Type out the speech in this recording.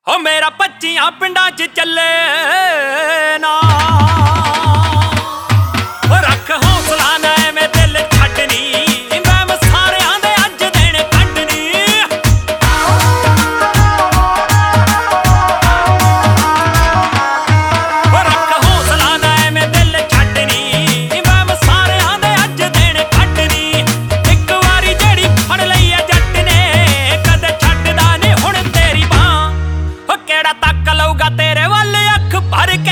ਹੋ ਮੇਰਾ 25 ਪਿੰਡਾਂ 'ਚ ਚੱਲੇ ਨਾ ਰੱਖ ਹੌਸਲਾ ਨਾ ਐਵੇਂ ਦਿਲ ਛੱਡਣੀ ਮੈਂ ਸਾਰਿਆਂ ਦੇ ਅੱਜ ਦਿਨ ਕੱਢਣੀ ਰੱਖ ਹੌਸਲਾ ਨਾ ਐਵੇਂ ਦਿਲ ਛੱਡਣੀ ਮੈਂ ਸਾਰਿਆਂ ਦੇ ਅੱਜ ਦਿਨ ਕੱਢਣੀ ਇੱਕ ਵਾਰੀ ਜਿਹੜੀ ਫੜ ਲਈ ਐ ਜੱਟ ਨੇ ਕਦੇ ਛੱਡਦਾ ਨਹੀਂ ਹੁਣ ਤੇਰੀ ਬਾਂਹ ਕਿਹੜਾ ਤੱਕ ਲਊਗਾ ਤੇਰੇ ਵੱਲ ਅੱਖ ਭਰ